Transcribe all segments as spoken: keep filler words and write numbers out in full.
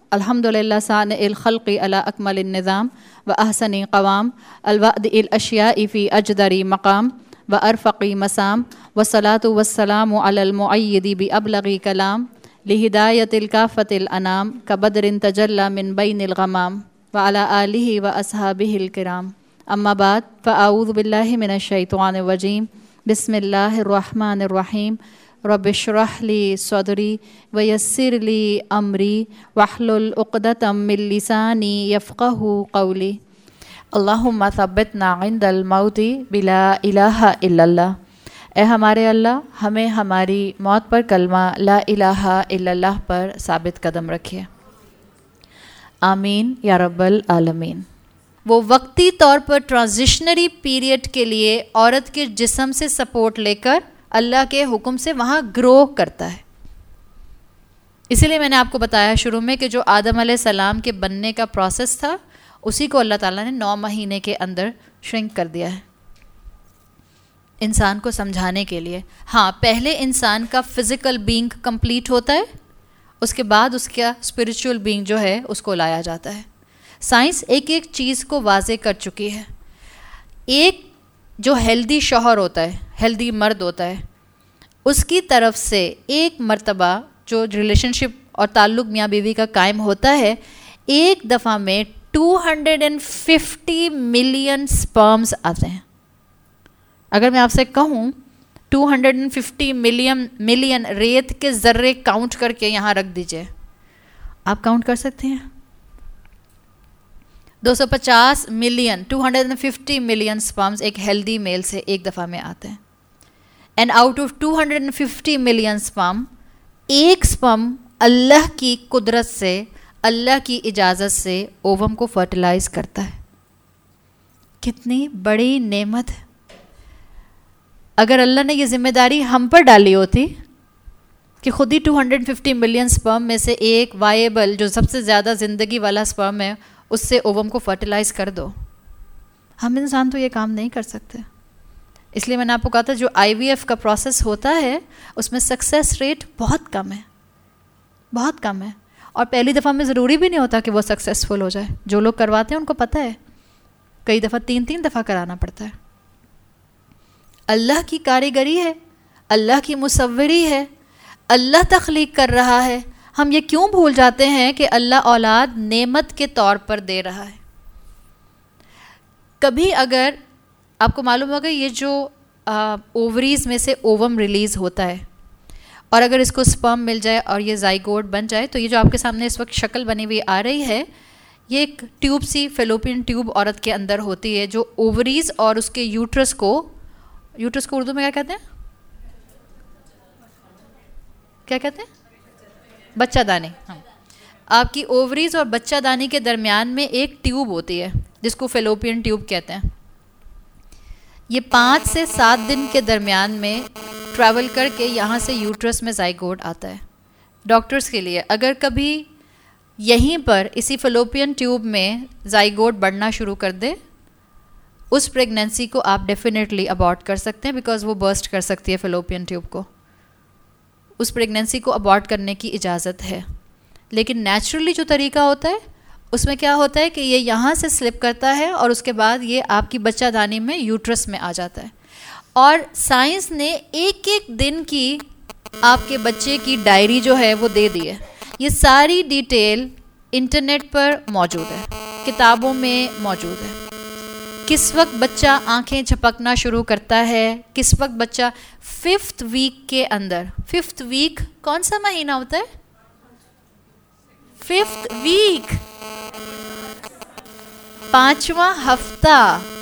الحمدللہ صانع الخلق علی اکمل النظام و احسن قوام الوعد الاشیاء فی اجدری مقام و ارفقی مسام والصلاة والسلام علی المعید بابلغ کلام لہدایت الکافۃ الانام کبدر تجلی من بین الغمام وعلی آلہ و اصحابہ الکرام اما بعد فاعوذ باللہ من الشیطان الرجیم بسم اللہ الرحمن الرحیم رب اشرح لی صدری ویسر لی امری واحلل عقدۃ من لسانی یفقہوا قولی اللہم ثبتنا عند الموت بلا الہ الا اللہ۔ اے ہمارے اللہ، ہمیں ہماری موت پر کلمہ لا الہ الا اللہ پر ثابت قدم رکھیے، آمین یا رب العالمین۔ وہ وقتی طور پر ٹرانزیشنری پیریڈ کے لیے عورت کے جسم سے سپورٹ لے کر اللہ کے حکم سے وہاں گرو کرتا ہے۔ اسی لیے میں نے آپ کو بتایا شروع میں کہ جو آدم علیہ السلام کے بننے کا پروسیس تھا اسی کو اللہ تعالیٰ نے نو مہینے کے اندر شرنک کر دیا ہے انسان کو سمجھانے کے لیے۔ ہاں، پہلے انسان کا فزیکل بینگ کمپلیٹ ہوتا ہے، اس کے بعد اس کا اسپریچول بینگ جو ہے اس کو لایا جاتا ہے۔ سائنس ایک ایک چیز کو واضح کر چکی ہے۔ ایک جو ہیلدی شوہر ہوتا ہے، ہیلدی مرد ہوتا ہے، اس کی طرف سے ایک مرتبہ جو ریلیشن شپ اور تعلق میاں بیوی کا قائم ہوتا ہے، ایک دفعہ میں two hundred and fifty million sperms آتے ہیں۔ اگر میں آپ سے کہوں two hundred and fifty million million ریت کے ذرے کاؤنٹ کر کے یہاں رکھ دیجئے، آپ کاؤنٹ کر سکتے ہیں؟ دو سو پچاس ملین two hundred and fifty million sperms ایک ہیلدی میل سے ایک دفعہ میں آتے ہیں، and out of two hundred and fifty million sperm ایک سپرم اللہ کی قدرت سے، اللہ کی اجازت سے اووم کو فرٹیلائز کرتا ہے۔ کتنی بڑی نعمت ہے! اگر اللہ نے یہ ذمہ داری ہم پر ڈالی ہوتی کہ خود ہی two hundred fifty million sperm میں سے ایک وائبل جو سب سے زیادہ زندگی والا سپرم ہے اس سے اووم کو فرٹیلائز کر دو، ہم انسان تو یہ کام نہیں کر سکتے۔ اس لیے میں نے آپ کو کہا تھا جو آئی وی ایف کا پروسیس ہوتا ہے اس میں سکسیس ریٹ بہت کم ہے، بہت کم ہے، اور پہلی دفعہ میں ضروری بھی نہیں ہوتا کہ وہ سکسیسفل ہو جائے۔ جو لوگ کرواتے ہیں ان کو پتہ ہے کئی دفعہ تین تین دفعہ کرانا پڑتا ہے۔ اللہ کی کاریگری ہے، اللہ کی مصوری ہے، اللہ تخلیق کر رہا ہے۔ ہم یہ کیوں بھول جاتے ہیں کہ اللہ اولاد نعمت کے طور پر دے رہا ہے؟ کبھی اگر آپ کو معلوم ہوگا یہ جو اووریز میں سے اووم ریلیز ہوتا ہے اور اگر اس کو سپرم مل جائے اور یہ زائگوٹ بن جائے تو یہ جو آپ کے سامنے اس وقت شکل بنی ہوئی آ رہی ہے یہ ایک ٹیوب سی فیلوپین ٹیوب عورت کے اندر ہوتی ہے جو اووریز اور اس کے یوٹرس کو، یوٹرس کو اردو میں کیا کہتے ہیں؟ کیا کہتے ہیں؟ بچہ دانی۔ ہاں، آپ کی اووریز اور بچہ دانی کے درمیان میں ایک ٹیوب ہوتی ہے جس کو فیلوپین ٹیوب کہتے ہیں۔ یہ پانچ سے سات دن کے درمیان میں ٹریول کر کے یہاں سے یوٹرس میں زائگوٹ آتا ہے۔ ڈاکٹرز کے لیے اگر کبھی یہیں پر اسی فیلوپین ٹیوب میں زائگوٹ بڑھنا شروع کر دے، اس پریگننسی کو آپ ڈیفینیٹلی ابارٹ کر سکتے ہیں، بیکاز وہ برسٹ کر سکتی ہے فیلوپین ٹیوب کو۔ اس پریگننسی کو ابارٹ کرنے کی اجازت ہے، لیکن نیچرلی جو طریقہ ہوتا ہے اس میں کیا ہوتا ہے کہ یہ یہاں سے سلپ کرتا ہے اور اس کے بعد یہ آپ کی بچہ دانی میں یوٹرس میں آ جاتا ہے۔ اور سائنس نے ایک ایک دن کی آپ کے بچے کی ڈائری جو ہے وہ دے دی ہے۔ یہ ساری ڈیٹیل انٹرنیٹ پر موجود ہے، کتابوں میں موجود ہے۔ کس وقت بچہ آنکھیں جھپکنا شروع کرتا ہے، کس وقت بچہ ففتھ ویک کے اندر، ففتھ ویک کون سا مہینہ ہوتا ہے؟ ففتھ ویک، پانچواں ہفتہ،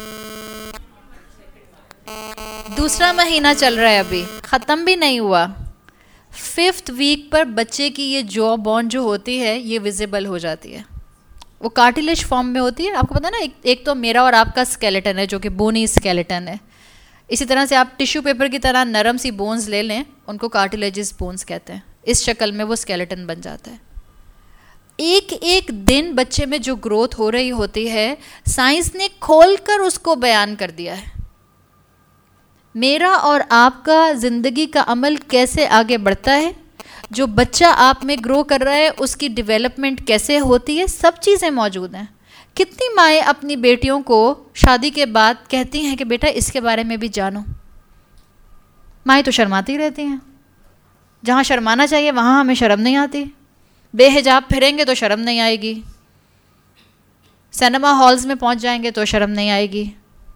دوسرا مہینہ چل رہا ہے، ابھی ختم بھی نہیں ہوا۔ ففتھ ویک پر بچے کی یہ جو بون جو ہوتی ہے یہ ویزیبل ہو جاتی ہے، وہ کارٹیلیج فارم میں ہوتی ہے۔ آپ کو پتہ نا، ایک ایک تو میرا اور آپ کا اسکیلیٹن ہے جو کہ بونی اسکیلیٹن ہے، اسی طرح سے آپ ٹیشو پیپر کی طرح نرم سی بونز لے لیں، ان کو کارٹیلیجز بونز کہتے ہیں۔ اس شکل میں وہ اسکیلیٹن بن جاتا ہے۔ ایک ایک دن بچے میں جو گروتھ ہو رہی ہوتی ہے سائنس نے کھول کر اس کو بیان کر دیا ہے۔ میرا اور آپ کا زندگی کا عمل کیسے آگے بڑھتا ہے، جو بچہ آپ میں گرو کر رہا ہے اس کی ڈیولپمنٹ کیسے ہوتی ہے، سب چیزیں موجود ہیں. کتنی مائیں اپنی بیٹیوں کو شادی کے بعد کہتی ہیں کہ بیٹا اس کے بارے میں بھی جانو. مائیں تو شرماتی رہتی ہیں، جہاں شرمانا چاہیے وہاں ہمیں شرم نہیں آتی. بے حجاب پھریں گے تو شرم نہیں آئے گی، سینما ہالز میں پہنچ جائیں گے تو شرم نہیں آئے گی،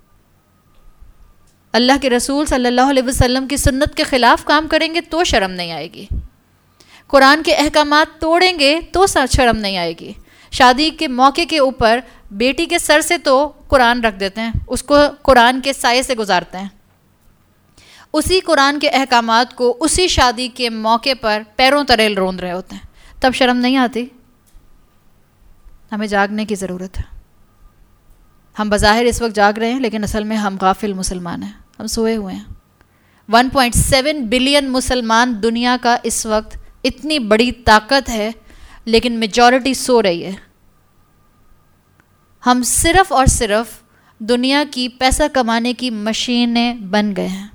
اللہ کے رسول صلی اللہ علیہ وسلم کی سنت کے خلاف کام کریں گے تو شرم نہیں آئے گی، قرآن کے احکامات توڑیں گے تو شرم نہیں آئے گی. شادی کے موقع کے اوپر بیٹی کے سر سے تو قرآن رکھ دیتے ہیں، اس کو قرآن کے سائے سے گزارتے ہیں، اسی قرآن کے احکامات کو اسی شادی کے موقع پر پیروں تلے روند رہے ہوتے ہیں، تب شرم نہیں آتی. ہمیں جاگنے کی ضرورت ہے. ہم بظاہر اس وقت جاگ رہے ہیں لیکن اصل میں ہم غافل مسلمان ہیں، ہم سوئے ہوئے ہیں. ون پوائنٹ سیون بلین مسلمان دنیا کا اس وقت اتنی بڑی طاقت ہے لیکن میجورٹی سو رہی ہے. ہم صرف اور صرف دنیا کی پیسہ کمانے کی مشینیں بن گئے ہیں.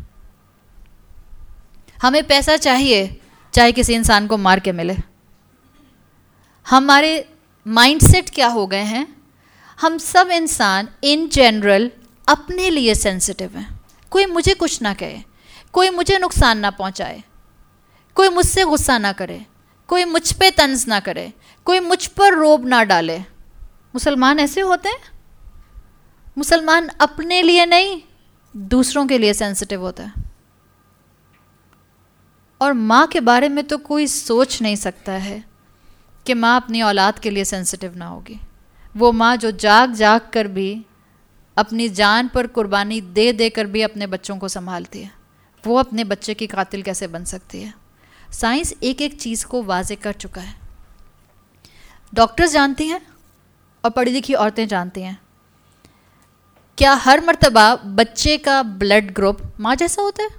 ہمیں پیسہ چاہیے چاہے کسی انسان کو مار کے ملے. ہمارے مائنڈ سیٹ کیا ہو گئے ہیں، ہم سب انسان ان جنرل اپنے لیے سینسٹیو ہیں. کوئی مجھے کچھ نہ کہے، کوئی مجھے نقصان نہ پہنچائے، کوئی مجھ سے غصہ نہ کرے، کوئی مجھ پہ طنز نہ کرے، کوئی مجھ پر روب نہ ڈالے. مسلمان ایسے ہوتے ہیں. مسلمان اپنے لیے نہیں دوسروں کے لیے سینسٹیو ہوتا ہے. اور ماں کے بارے میں تو کوئی سوچ نہیں سکتا ہے کہ ماں اپنی اولاد کے لیے سینسٹیو نہ ہوگی. وہ ماں جو جاگ جاگ کر بھی اپنی جان پر قربانی دے دے کر بھی اپنے بچوں کو سنبھالتی ہے، وہ اپنے بچے کی قاتل کیسے بن سکتی ہے؟ سائنس ایک ایک چیز کو واضح کر چکا ہے. ڈاکٹرز جانتی ہیں اور پڑھی لکھی عورتیں جانتی ہیں. کیا ہر مرتبہ بچے کا بلڈ گروپ ماں جیسا ہوتا ہے؟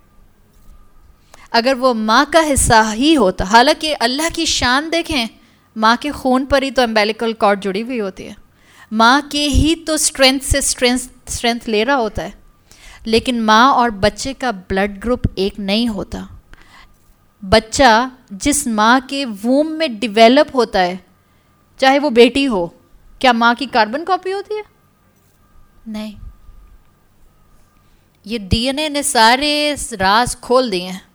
اگر وہ ماں کا حصہ ہی ہوتا، حالانکہ اللہ کی شان دیکھیں، ماں کے خون پر ہی تو امبیلیکل کارڈ جڑی ہوئی ہوتی ہے، ماں کے ہی تو اسٹرینتھ سے اسٹرینتھ اسٹرینتھ لے رہا ہوتا ہے، لیکن ماں اور بچے کا بلڈ گروپ ایک نہیں ہوتا. بچہ جس ماں کے ووم میں ڈیویلپ ہوتا ہے، چاہے وہ بیٹی ہو، کیا ماں کی کاربن کاپی ہوتی ہے؟ نہیں. یہ ڈی این اے نے سارے راز کھول دیے ہیں.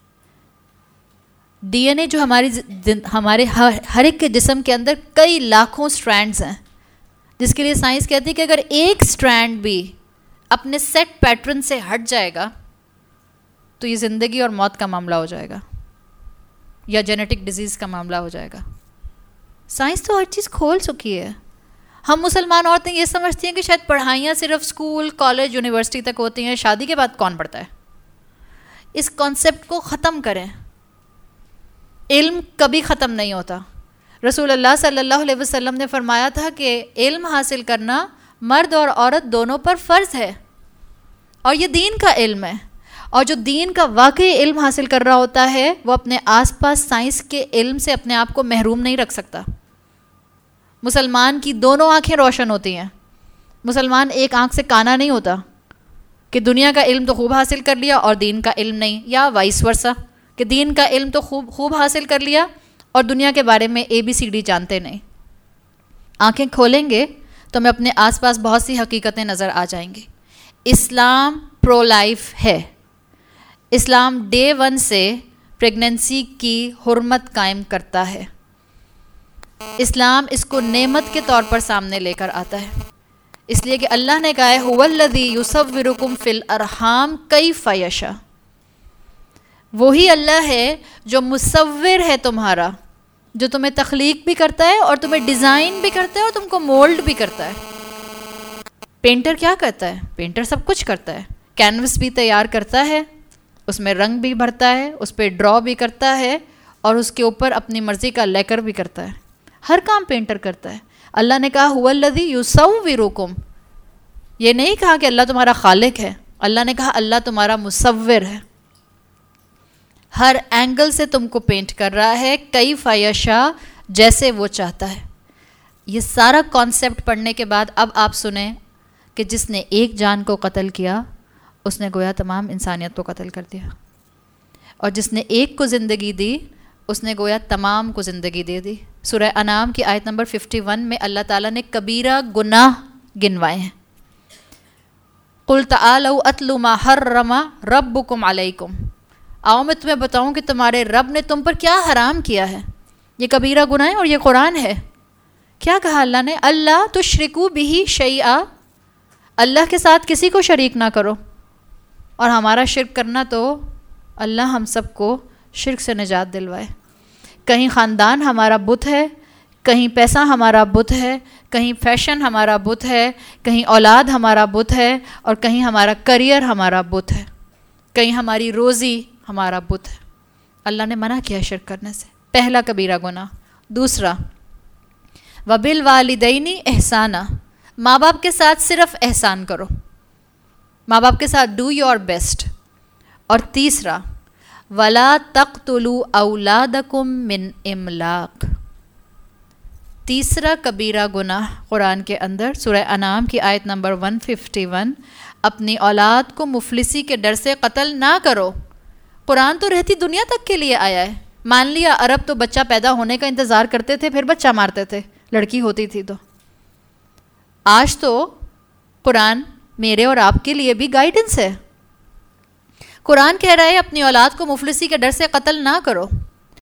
ڈی این اے جو ہماری ہمارے ہر ایک کے جسم کے اندر کئی لاکھوں سٹرینڈز ہیں، جس کے لیے سائنس کہتی ہے کہ اگر ایک سٹرینڈ بھی اپنے سیٹ پیٹرن سے ہٹ جائے گا تو یہ زندگی اور موت کا معاملہ ہو جائے گا یا جینیٹک ڈیزیز کا معاملہ ہو جائے گا. سائنس تو ہر چیز کھول چکی ہے. ہم مسلمان عورتیں یہ سمجھتی ہیں کہ شاید پڑھائیاں صرف اسکول، کالج، یونیورسٹی تک ہوتی ہیں، شادی کے بعد کون پڑھتا ہے. اس کانسیپٹ کو ختم کریں. علم کبھی ختم نہیں ہوتا. رسول اللہ صلی اللہ علیہ وسلم نے فرمایا تھا کہ علم حاصل کرنا مرد اور عورت دونوں پر فرض ہے، اور یہ دین کا علم ہے. اور جو دین کا واقعی علم حاصل کر رہا ہوتا ہے وہ اپنے آس پاس سائنس کے علم سے اپنے آپ کو محروم نہیں رکھ سکتا. مسلمان کی دونوں آنکھیں روشن ہوتی ہیں. مسلمان ایک آنکھ سے کانا نہیں ہوتا کہ دنیا کا علم تو خوب حاصل کر لیا اور دین کا علم نہیں، یا وائس ورسا کہ دین کا علم تو خوب خوب حاصل کر لیا اور دنیا کے بارے میں اے بی سی ڈی جانتے نہیں. آنکھیں کھولیں گے تو ہمیں اپنے آس پاس بہت سی حقیقتیں نظر آ جائیں گی. اسلام پرو لائف ہے. اسلام ڈے ون سے پریگننسی کی حرمت قائم کرتا ہے. اسلام اس کو نعمت کے طور پر سامنے لے کر آتا ہے، اس لیے کہ اللہ نے کہا ہے هو الذی یصورکم فی الارحام کیف یشاء. وہی اللہ ہے جو مصور ہے تمہارا، جو تمہیں تخلیق بھی کرتا ہے اور تمہیں ڈیزائن بھی کرتا ہے اور تم کو مولڈ بھی کرتا ہے. پینٹر کیا کرتا ہے؟ پینٹر سب کچھ کرتا ہے. کینوس بھی تیار کرتا ہے، اس میں رنگ بھی بھرتا ہے، اس پہ ڈرا بھی کرتا ہے اور اس کے اوپر اپنی مرضی کا لیکر بھی کرتا ہے. ہر کام پینٹر کرتا ہے. اللہ نے کہا هو الذی یصورکم. یہ نہیں کہا کہ اللہ تمہارا خالق ہے، اللہ نے کہا اللہ تمہارا مصور ہے. ہر اینگل سے تم کو پینٹ کر رہا ہے، کیف یشاء، جیسے وہ چاہتا ہے. یہ سارا کانسیپٹ پڑھنے کے بعد اب آپ سنیں کہ جس نے ایک جان کو قتل کیا اس نے گویا تمام انسانیت کو قتل کر دیا، اور جس نے ایک کو زندگی دی اس نے گویا تمام کو زندگی دے دی. سورہ انعام کی آیت نمبر اکیاون میں اللہ تعالیٰ نے کبیرہ گناہ گنوائے ہیں. قُلْ تَعَالَوْا أَتْلُ مَا حَرَّمَ رَبُّكُمْ عَلَيْكُمْ, آؤ میں تمہیں بتاؤں کہ تمہارے رب نے تم پر کیا حرام کیا ہے. یہ کبیرہ گناہ ہے اور یہ قرآن ہے. کیا کہا اللہ نے؟ اللہ تشرکوا بہ شیئا, اللہ کے ساتھ کسی کو شریک نہ کرو. اور ہمارا شرک کرنا تو اللہ ہم سب کو شرک سے نجات دلوائے. کہیں خاندان ہمارا بت ہے, کہیں پیسہ ہمارا بت ہے, کہیں فیشن ہمارا بت ہے, کہیں اولاد ہمارا بت ہے, اور کہیں ہمارا کریئر ہمارا بت ہے, کہیں ہماری روزی ہمارا بت ہے. اللہ نے منع کیا شرک کرنے سے, پہلا کبیرہ گناہ. دوسرا وَبِالْوَالِدَيْنِ احسانًا, ماں باپ کے ساتھ صرف احسان کرو, ماں باپ کے ساتھ ڈو یور بیسٹ. اور تیسرا وَلَا تَقْتُلُوا أَوْلَادَكُمْ مِنْ إِمْلَاقٍ, تیسرا کبیرہ گناہ قرآن کے اندر سورہ انعام کی آیت نمبر ایک سو اکیاون, اپنی اولاد کو مفلسی کے ڈر سے قتل نہ کرو. قرآن تو رہتی دنیا تک کے لیے آیا ہے. مان لیا عرب تو بچہ پیدا ہونے کا انتظار کرتے تھے پھر بچہ مارتے تھے, لڑکی ہوتی تھی تو. آج تو قرآن میرے اور آپ کے لیے بھی گائیڈنس ہے. قرآن کہہ رہا ہے اپنی اولاد کو مفلسی کے ڈر سے قتل نہ کرو.